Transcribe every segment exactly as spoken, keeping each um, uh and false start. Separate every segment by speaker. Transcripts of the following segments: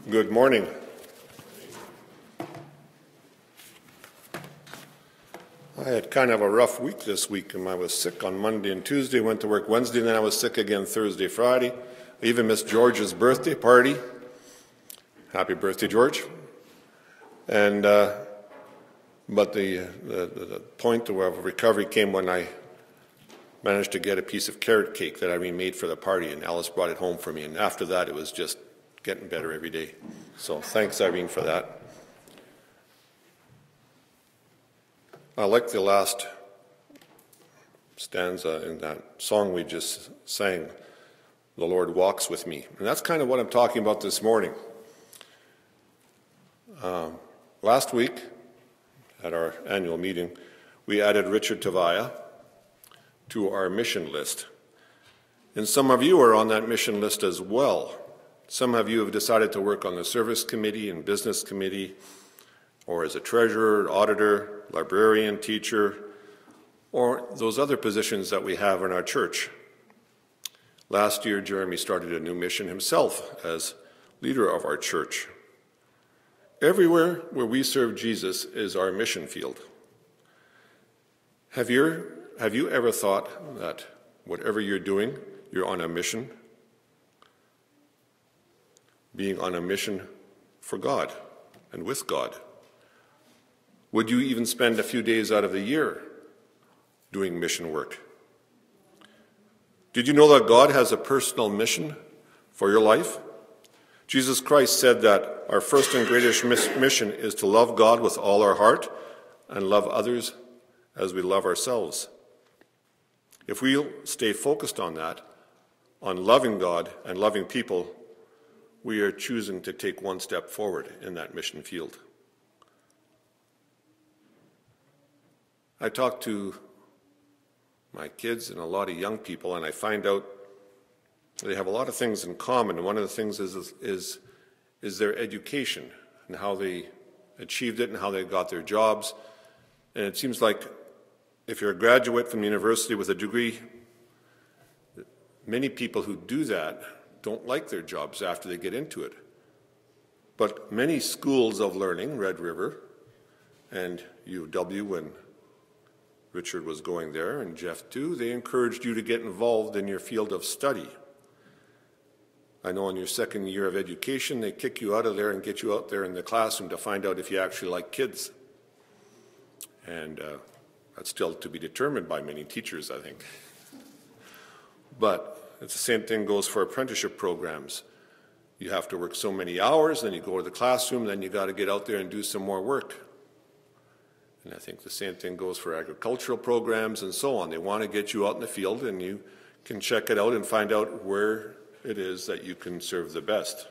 Speaker 1: Good morning. I had kind of a rough week this week, and I was sick on Monday and Tuesday, went to work Wednesday, and then I was sick again Thursday, Friday. I even missed George's birthday party. Happy birthday, George. And uh, but the, the, the point of recovery came when I managed to get a piece of carrot cake that I remade for the party, and Alice brought it home for me, and after that it was just getting better every day. So thanks, Irene, for that. I like the last stanza in that song we just sang, "The Lord Walks With Me." And that's kind of what I'm talking about this morning. Um, last week, at our annual meeting, we added Richard Tavaya to our mission list. And some of you are on that mission list as well. Some of you have decided to work on the service committee and business committee, or as a treasurer, auditor, librarian, teacher, or those other positions that we have in our church. Last year, Jeremy started a new mission himself as leader of our church. Everywhere where we serve Jesus is our mission field. Have you, have you ever thought that whatever you're doing, you're on a mission? Being on a mission for God and with God. Would you even spend a few days out of the year doing mission work? Did you know that God has a personal mission for your life? Jesus Christ said that our first and greatest mission is to love God with all our heart and love others as we love ourselves. If we'll stay focused on that, on loving God and loving people, we are choosing to take one step forward in that mission field. I talk to my kids and a lot of young people, and I find out they have a lot of things in common. And one of the things is, is, is, is their education and how they achieved it and how they got their jobs. And it seems like if you're a graduate from university with a degree, many people who do that don't like their jobs after they get into it. But many schools of learning, Red River and U W, when Richard was going there, and Jeff too, they encouraged you to get involved in your field of study. I know in your second year of education, they kick you out of there and get you out there in the classroom to find out if you actually like kids. And uh, that's still to be determined by many teachers, I think. But it's the same thing goes for apprenticeship programs. You have to work so many hours, then you go to the classroom, then you got to get out there and do some more work. And I think the same thing goes for agricultural programs and so on. They want to get you out in the field, and you can check it out and find out where it is that you can serve the best.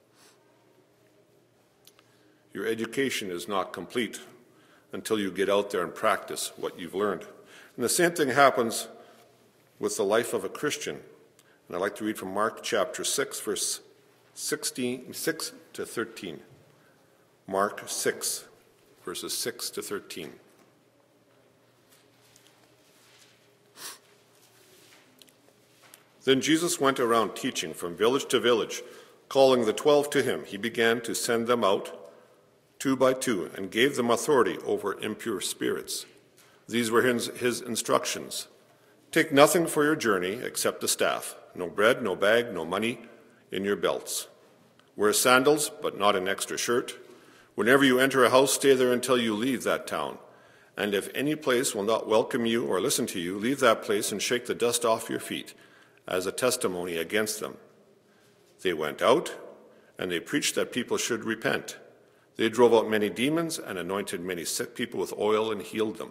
Speaker 1: Your education is not complete until you get out there and practice what you've learned. And the same thing happens with the life of a Christian. And I'd like to read from Mark chapter six, verse sixteen, six to thirteen. Mark six, verses six to thirteen. Then Jesus went around teaching from village to village, calling the twelve to him. He began to send them out two by two and gave them authority over impure spirits. These were his, his instructions. Take nothing for your journey except a staff, no bread, no bag, no money in your belts. Wear sandals, but not an extra shirt. Whenever you enter a house, stay there until you leave that town. And if any place will not welcome you or listen to you, leave that place and shake the dust off your feet as a testimony against them. They went out, and they preached that people should repent. They drove out many demons and anointed many sick people with oil and healed them.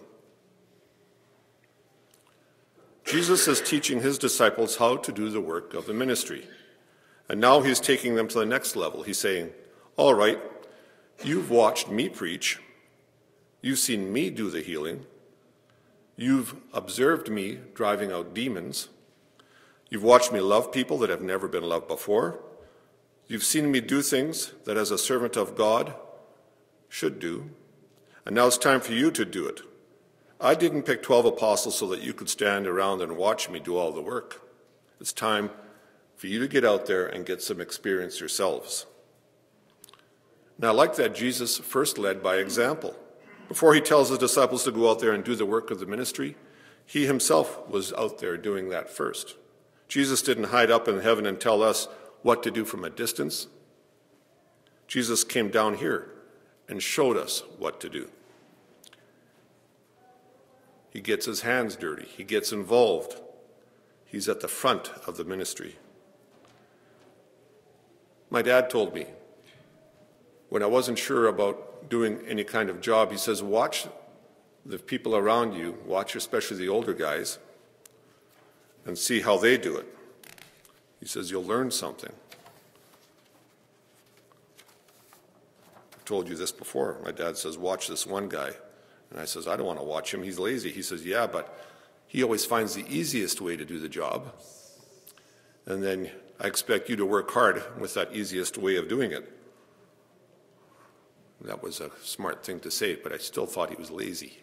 Speaker 1: Jesus is teaching his disciples how to do the work of the ministry. And now he's taking them to the next level. He's saying, all right, you've watched me preach. You've seen me do the healing. You've observed me driving out demons. You've watched me love people that have never been loved before. You've seen me do things that as a servant of God should do. And now it's time for you to do it. I didn't pick twelve apostles so that you could stand around and watch me do all the work. It's time for you to get out there and get some experience yourselves. And I like that Jesus first led by example. Before he tells his disciples to go out there and do the work of the ministry, he himself was out there doing that first. Jesus didn't hide up in heaven and tell us what to do from a distance. Jesus came down here and showed us what to do. He gets his hands dirty. He gets involved. He's at the front of the ministry. My dad told me, when I wasn't sure about doing any kind of job, he says, watch the people around you, watch especially the older guys, and see how they do it. He says, you'll learn something. I've told you this before. My dad says, watch this one guy. And I says, I don't want to watch him. He's lazy. He says, yeah, but he always finds the easiest way to do the job. And then I expect you to work hard with that easiest way of doing it. That was a smart thing to say, but I still thought he was lazy.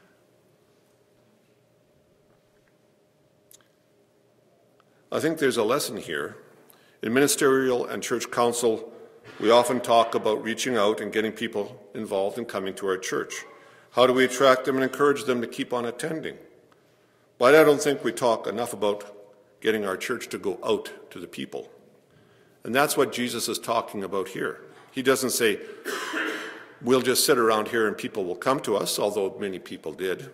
Speaker 1: I think there's a lesson here. In ministerial and church council, we often talk about reaching out and getting people involved in coming to our church. How do we attract them and encourage them to keep on attending? But I don't think we talk enough about getting our church to go out to the people. And that's what Jesus is talking about here. He doesn't say, we'll just sit around here and people will come to us, although many people did.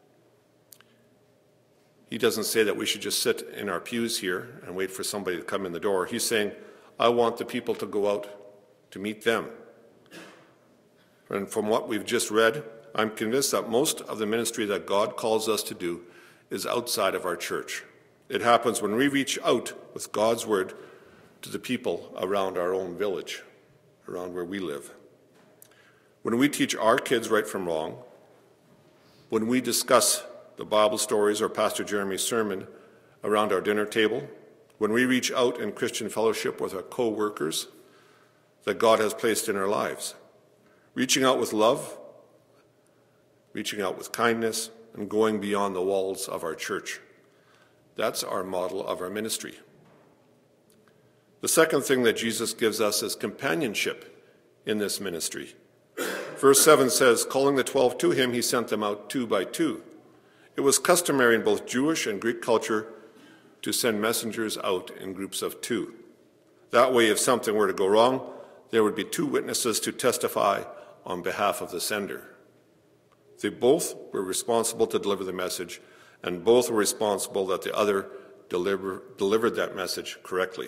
Speaker 1: He doesn't say that we should just sit in our pews here and wait for somebody to come in the door. He's saying, I want the people to go out to meet them. And from what we've just read, I'm convinced that most of the ministry that God calls us to do is outside of our church. It happens when we reach out with God's word to the people around our own village, around where we live. When we teach our kids right from wrong, when we discuss the Bible stories or Pastor Jeremy's sermon around our dinner table, when we reach out in Christian fellowship with our co-workers that God has placed in our lives, reaching out with love, reaching out with kindness, and going beyond the walls of our church. That's our model of our ministry. The second thing that Jesus gives us is companionship in this ministry. Verse seven says, calling the twelve to him, he sent them out two by two. It was customary in both Jewish and Greek culture to send messengers out in groups of two. That way, if something were to go wrong, there would be two witnesses to testify on behalf of the sender. They both were responsible to deliver the message, and both were responsible that the other deliver, delivered that message correctly.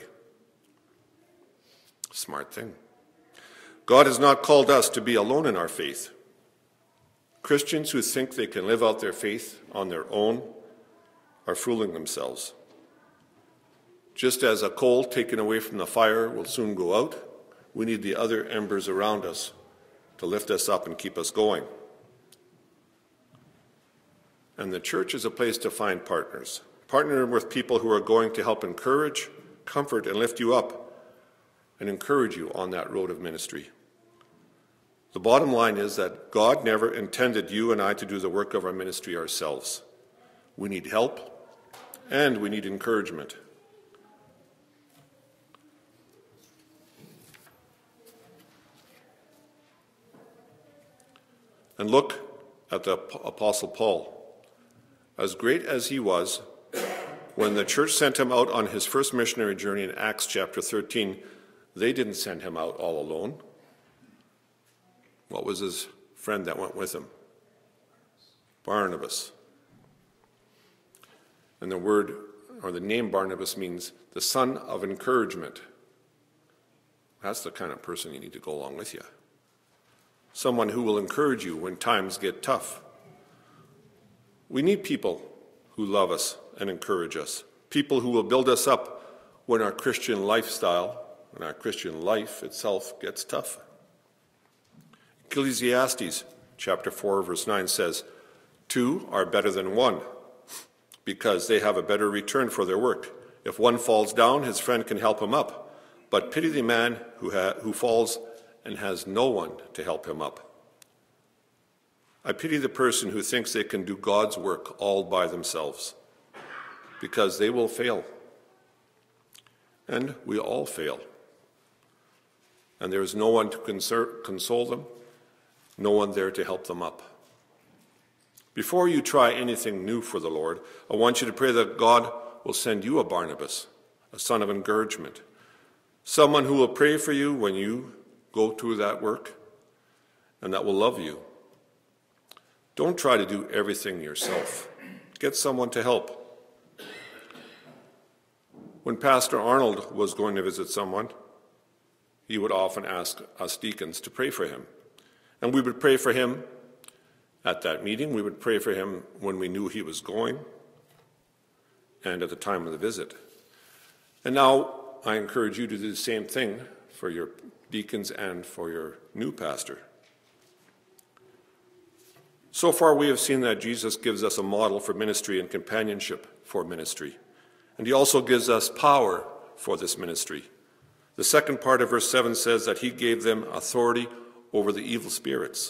Speaker 1: Smart thing. God has not called us to be alone in our faith. Christians who think they can live out their faith on their own are fooling themselves. Just as a coal taken away from the fire will soon go out, we need the other embers around us to lift us up and keep us going. And the church is a place to find partners. Partner with people who are going to help encourage, comfort, and lift you up and encourage you on that road of ministry. The bottom line is that God never intended you and I to do the work of our ministry ourselves. We need help and we need encouragement. And look at the Apostle Paul. As great as he was, when the church sent him out on his first missionary journey in Acts chapter thirteen, they didn't send him out all alone. What was his friend that went with him? Barnabas. And the word, or the name Barnabas, means the son of encouragement. That's the kind of person you need to go along with you. Someone who will encourage you when times get tough. We need people who love us and encourage us. People who will build us up when our Christian lifestyle and our Christian life itself gets tough. Ecclesiastes chapter four verse nine says, two are better than one because they have a better return for their work. If one falls down, his friend can help him up. But pity the man who, ha- who falls and has no one to help him up. I pity the person who thinks they can do God's work all by themselves, because they will fail. And we all fail. and there is no one to console them, no one there to help them up. Before you try anything new for the Lord, I want you to pray that God will send you a Barnabas, a son of encouragement, someone who will pray for you when you go through that work, and that will love you. Don't try to do everything yourself. Get someone to help. When Pastor Arnold was going to visit someone, he would often ask us deacons to pray for him. And we would pray for him at that meeting. We would pray for him when we knew he was going and at the time of the visit. And now I encourage you to do the same thing for your deacons and for your new pastor. So far, we have seen that Jesus gives us a model for ministry and companionship for ministry. And he also gives us power for this ministry. The second part of verse seven says that he gave them authority over the evil spirits.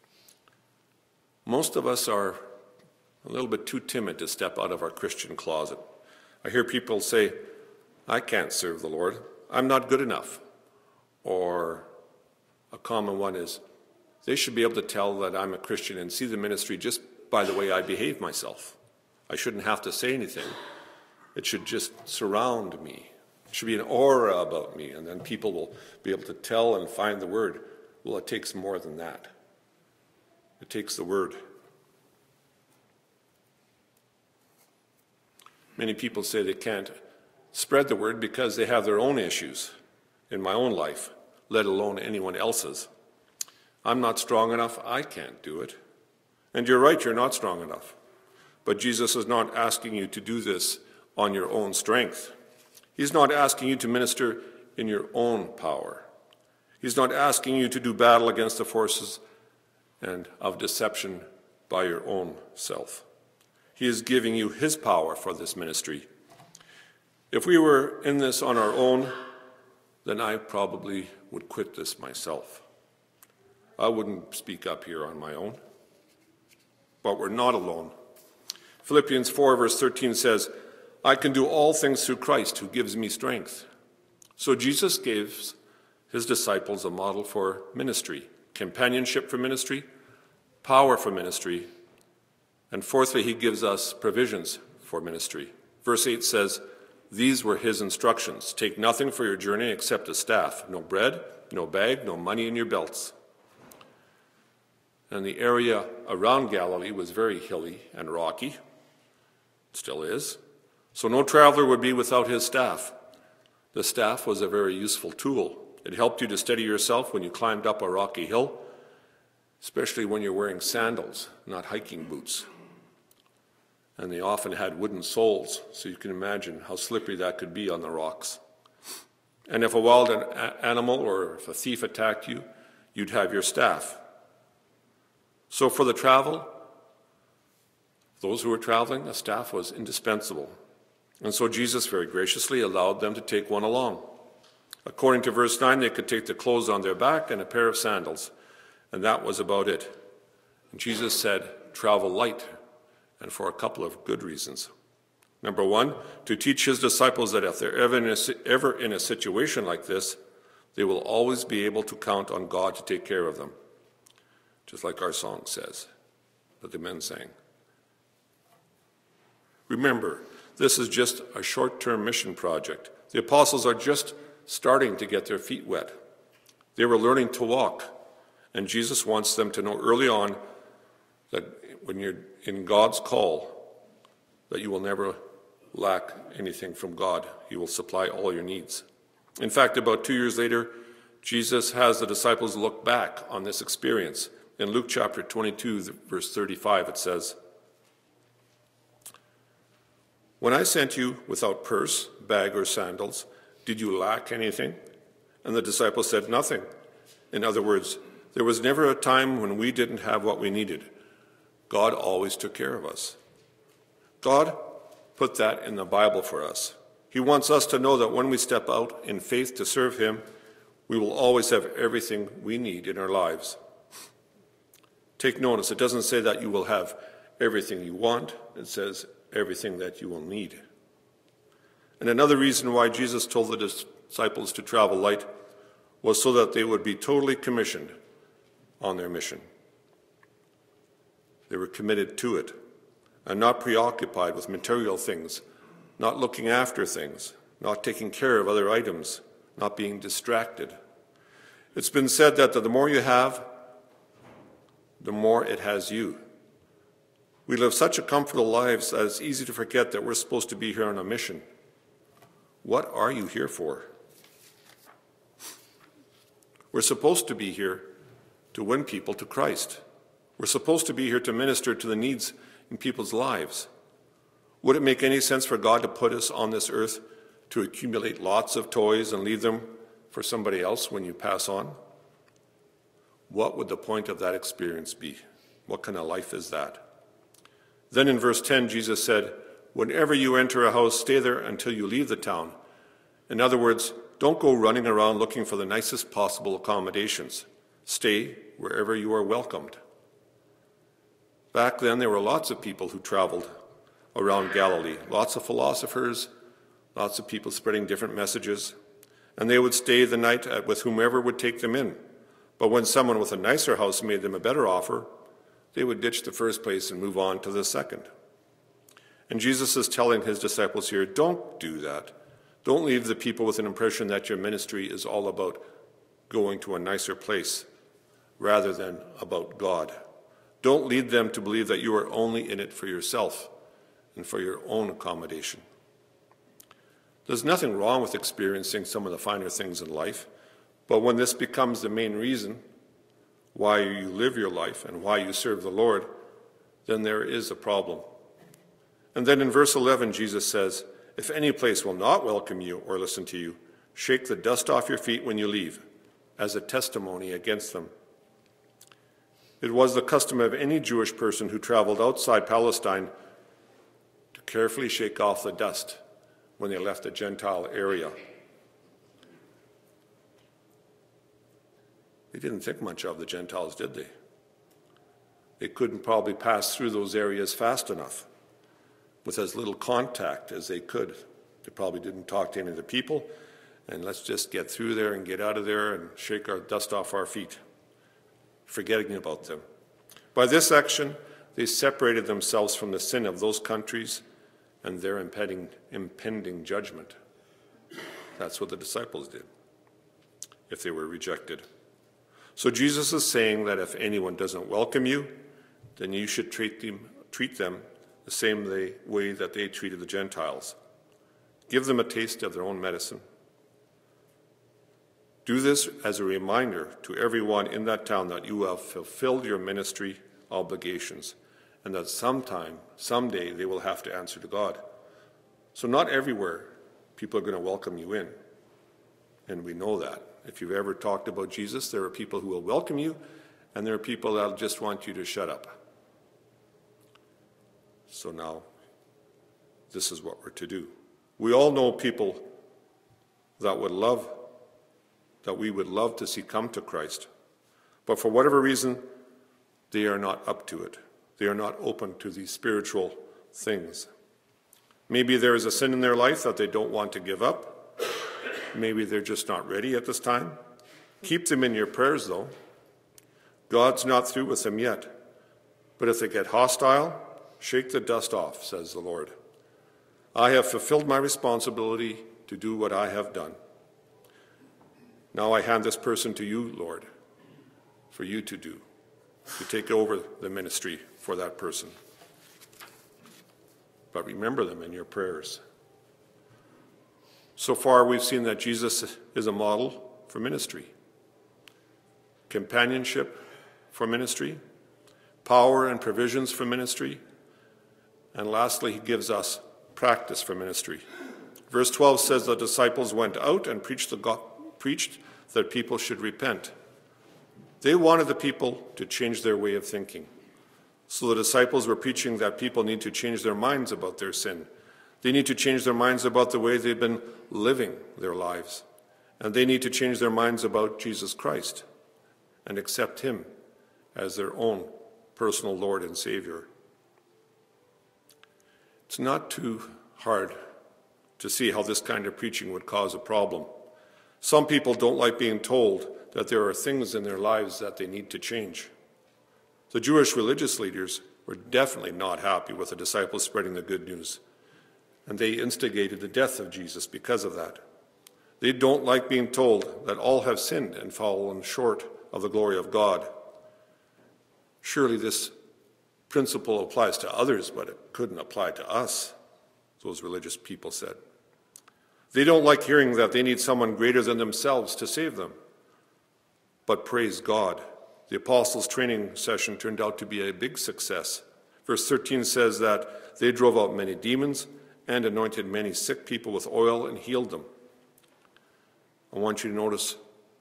Speaker 1: Most of us are a little bit too timid to step out of our Christian closet. I hear people say, I can't serve the Lord. I'm not good enough. Or a common one is, they should be able to tell that I'm a Christian and see the ministry just by the way I behave myself. I shouldn't have to say anything. It should just surround me. It should be an aura about me, and then people will be able to tell and find the word. Well, it takes more than that. It takes the word. Many people say they can't spread the word because they have their own issues in my own life, let alone anyone else's. I'm not strong enough, I can't do it. And you're right, you're not strong enough. But Jesus is not asking you to do this on your own strength. He's not asking you to minister in your own power. He's not asking you to do battle against the forces and of deception by your own self. He is giving you his power for this ministry. If we were in this on our own, then I probably would quit this myself. I wouldn't speak up here on my own. But we're not alone. Philippians four verse thirteen says, I can do all things through Christ who gives me strength. So Jesus gives his disciples a model for ministry, companionship for ministry, power for ministry, and fourthly, he gives us provisions for ministry. Verse eight says, these were his instructions. Take nothing for your journey except a staff, no bread, no bag, no money in your belts. And the area around Galilee was very hilly and rocky, still is. So no traveler would be without his staff. The staff was a very useful tool. It helped you to steady yourself when you climbed up a rocky hill, especially when you're wearing sandals, not hiking boots. And they often had wooden soles, so you can imagine how slippery that could be on the rocks. And if a wild animal or if a thief attacked you, you'd have your staff. So for the travel, those who were traveling, a staff was indispensable. And so Jesus very graciously allowed them to take one along. According to verse nine, they could take the clothes on their back and a pair of sandals, and that was about it. And Jesus said, travel light, and for a couple of good reasons. Number one, to teach his disciples that if they're ever in a, ever in a situation like this, they will always be able to count on God to take care of them. Just like our song says, that the men sang. Remember, this is just a short-term mission project. The apostles are just starting to get their feet wet. They were learning to walk, and Jesus wants them to know early on that when you're in God's call, that you will never lack anything from God. He will supply all your needs. In fact, about two years later, Jesus has the disciples look back on this experience. In Luke chapter twenty-two, verse thirty-five, it says, when I sent you without purse, bag, or sandals, did you lack anything? And the disciples said, nothing. In other words, there was never a time when we didn't have what we needed. God always took care of us. God put that in the Bible for us. He wants us to know that when we step out in faith to serve him, we will always have everything we need in our lives. Take notice, it doesn't say that you will have everything you want. It says everything that you will need. And another reason why Jesus told the disciples to travel light was so that they would be totally commissioned on their mission. They were committed to it and not preoccupied with material things, not looking after things, not taking care of other items, not being distracted. It's been said that the more you have, the more it has you. We live such a comfortable lives that it's easy to forget that we're supposed to be here on a mission. What are you here for? We're supposed to be here to win people to Christ. We're supposed to be here to minister to the needs in people's lives. Would it make any sense for God to put us on this earth to accumulate lots of toys and leave them for somebody else when you pass on? What would the point of that experience be? What kind of life is that? Then in verse ten, Jesus said, "Whenever you enter a house, stay there until you leave the town." In other words, don't go running around looking for the nicest possible accommodations. Stay wherever you are welcomed. Back then, there were lots of people who traveled around Galilee, lots of philosophers, lots of people spreading different messages, and they would stay the night at, with whomever would take them in. But when someone with a nicer house made them a better offer, they would ditch the first place and move on to the second. And Jesus is telling his disciples here, don't do that. Don't leave the people with an impression that your ministry is all about going to a nicer place rather than about God. Don't lead them to believe that you are only in it for yourself and for your own accommodation. There's nothing wrong with experiencing some of the finer things in life, but when this becomes the main reason why you live your life and why you serve the Lord, then there is a problem. And then in verse eleven, Jesus says, "If any place will not welcome you or listen to you, shake the dust off your feet when you leave, as a testimony against them." It was the custom of any Jewish person who traveled outside Palestine to carefully shake off the dust when they left the Gentile area. They didn't think much of the Gentiles, did they? They couldn't probably pass through those areas fast enough with as little contact as they could. They probably didn't talk to any of the people, and let's just get through there and get out of there and shake our dust off our feet, forgetting about them. By this action, they separated themselves from the sin of those countries and their impending, impending judgment. That's what the disciples did if they were rejected. So Jesus is saying that if anyone doesn't welcome you, then you should treat them, treat them the same way that they treated the Gentiles. Give them a taste of their own medicine. Do this as a reminder to everyone in that town that you have fulfilled your ministry obligations and that sometime, someday, they will have to answer to God. So not everywhere people are going to welcome you in, and we know that. If you've ever talked about Jesus, there are people who will welcome you, and there are people that just want you to shut up. So now, this is what we're to do. We all know people that would love, that we would love to see come to Christ, but for whatever reason, they are not up to it. They are not open to these spiritual things. Maybe there is a sin in their life that they don't want to give up. Maybe they're just not ready at this time. Keep them in your prayers, though. God's not through with them yet. But if they get hostile, shake the dust off, says the Lord. I have fulfilled my responsibility to do what I have done. Now I hand this person to you, Lord, for you to do, to take over the ministry for that person. But remember them in your prayers. So far, we've seen that Jesus is a model for ministry, companionship for ministry, power and provisions for ministry, and lastly, he gives us practice for ministry. Verse twelve says the disciples went out and preached, the go- preached that people should repent. They wanted the people to change their way of thinking. So the disciples were preaching that people need to change their minds about their sin. They need to change their minds about the way they've been living their lives. And they need to change their minds about Jesus Christ and accept him as their own personal Lord and Savior. It's not too hard to see how this kind of preaching would cause a problem. Some people don't like being told that there are things in their lives that they need to change. The Jewish religious leaders were definitely not happy with the disciples spreading the good news, and they instigated the death of Jesus because of that. They don't like being told that all have sinned and fallen short of the glory of God. Surely this principle applies to others, but it couldn't apply to us, those religious people said. They don't like hearing that they need someone greater than themselves to save them. But praise God, the apostles' training session turned out to be a big success. Verse thirteen says that they drove out many demons and anointed many sick people with oil and healed them. I want you to notice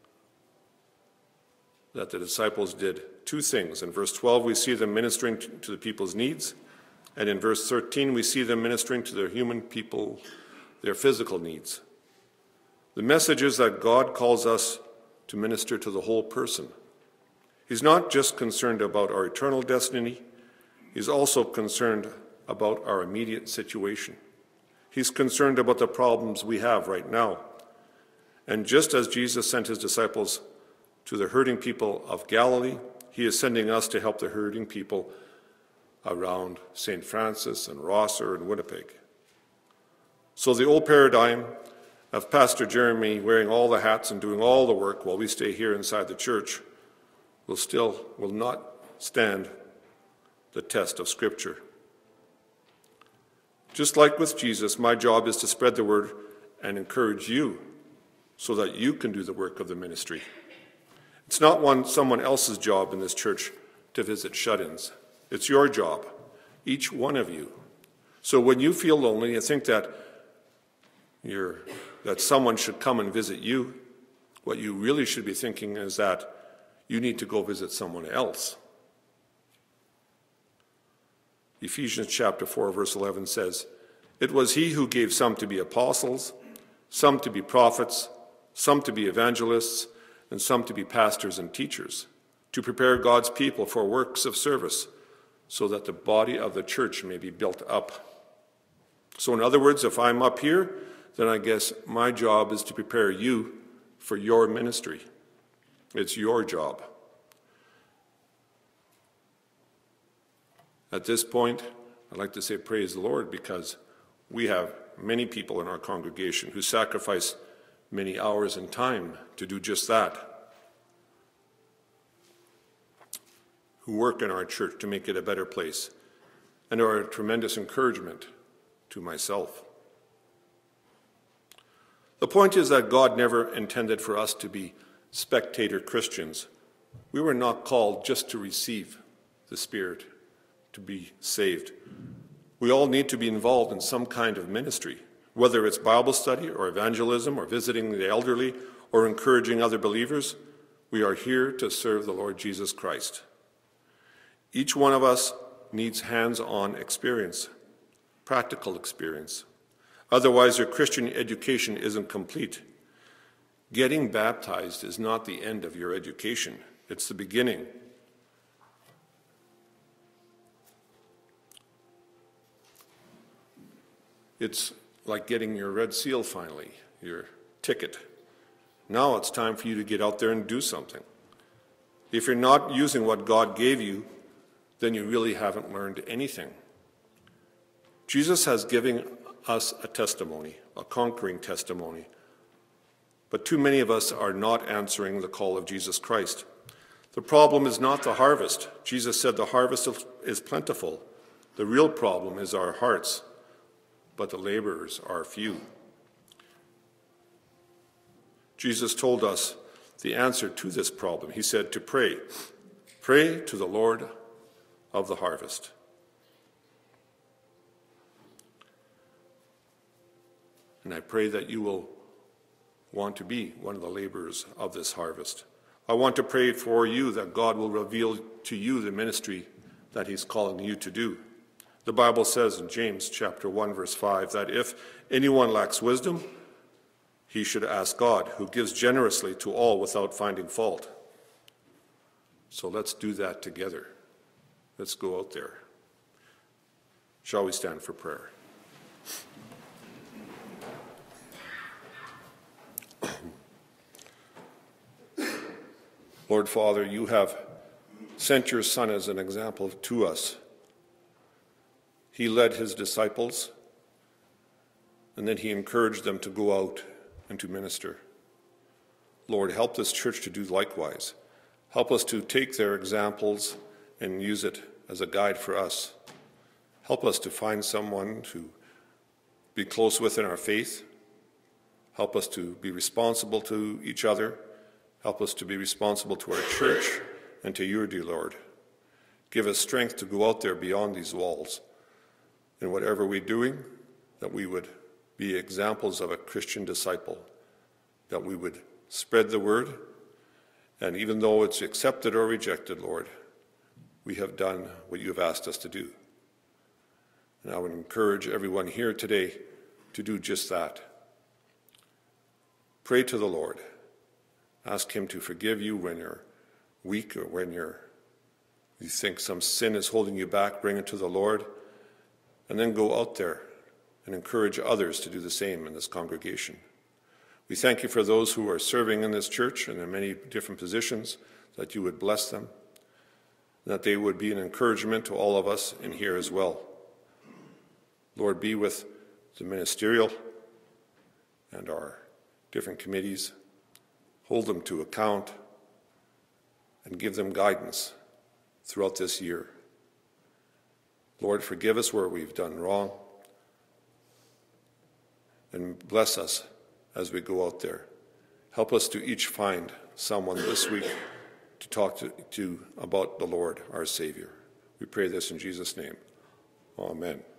Speaker 1: that the disciples did two things. In verse twelve, we see them ministering to the people's needs. And in verse thirteen, we see them ministering to their human people, their physical needs. The message is that God calls us to minister to the whole person. He's not just concerned about our eternal destiny, he's also concerned about our immediate situation. He's concerned about the problems we have right now. And just as Jesus sent his disciples to the hurting people of Galilee, he is sending us to help the hurting people around Saint Francis and Rosser and Winnipeg. So the old paradigm of Pastor Jeremy wearing all the hats and doing all the work while we stay here inside the church will still will not stand the test of Scripture. Just like with Jesus, my job is to spread the word and encourage you so that you can do the work of the ministry. It's not one someone else's job in this church to visit shut-ins. It's your job, each one of you. So when you feel lonely and think that you're, that someone should come and visit you, what you really should be thinking is that you need to go visit someone else. Ephesians chapter four, verse eleven says, "It was he who gave some to be apostles, some to be prophets, some to be evangelists, and some to be pastors and teachers, to prepare God's people for works of service, so that the body of the church may be built up." So in other words, if I'm up here, then I guess my job is to prepare you for your ministry. It's your job. At this point, I'd like to say praise the Lord, because we have many people in our congregation who sacrifice many hours and time to do just that, who work in our church to make it a better place, and are a tremendous encouragement to myself. The point is that God never intended for us to be spectator Christians. We were not called just to receive the Spirit, to be saved. We all need to be involved in some kind of ministry, whether it's Bible study or evangelism or visiting the elderly or encouraging other believers. We are here to serve the Lord Jesus Christ. Each one of us needs hands-on experience, practical experience. Otherwise, your Christian education isn't complete. Getting baptized is not the end of your education. It's the beginning. It's like getting your red seal finally, your ticket. Now it's time for you to get out there and do something. If you're not using what God gave you, then you really haven't learned anything. Jesus has given us a testimony, a conquering testimony. But too many of us are not answering the call of Jesus Christ. The problem is not the harvest. Jesus said the harvest is plentiful. The real problem is our hearts, but the laborers are few. Jesus told us the answer to this problem. He said to pray. Pray to the Lord of the harvest. And I pray that you will want to be one of the laborers of this harvest. I want to pray for you that God will reveal to you the ministry that he's calling you to do. The Bible says in James chapter one, verse five, that if anyone lacks wisdom, he should ask God, who gives generously to all without finding fault. So let's do that together. Let's go out there. Shall we stand for prayer? Lord Father, you have sent your Son as an example to us. He led his disciples, and then he encouraged them to go out and to minister. Lord, help this church to do likewise. Help us to take their examples and use it as a guide for us. Help us to find someone to be close with in our faith. Help us to be responsible to each other. Help us to be responsible to our church and to you, dear Lord. Give us strength to go out there beyond these walls. In whatever we're doing, that we would be examples of a Christian disciple, that we would spread the word, and even though it's accepted or rejected, Lord, we have done what you have asked us to do. And I would encourage everyone here today to do just that. Pray to the Lord. Ask him to forgive you when you're weak or when you're, you think some sin is holding you back. Bring it to the Lord. And then go out there and encourage others to do the same in this congregation. We thank you for those who are serving in this church and in many different positions, that you would bless them, and that they would be an encouragement to all of us in here as well. Lord, be with the ministerial and our different committees. Hold them to account and give them guidance throughout this year. Lord, forgive us where we've done wrong, and bless us as we go out there. Help us to each find someone this week to talk to, to about the Lord, our Savior. We pray this in Jesus' name. Amen.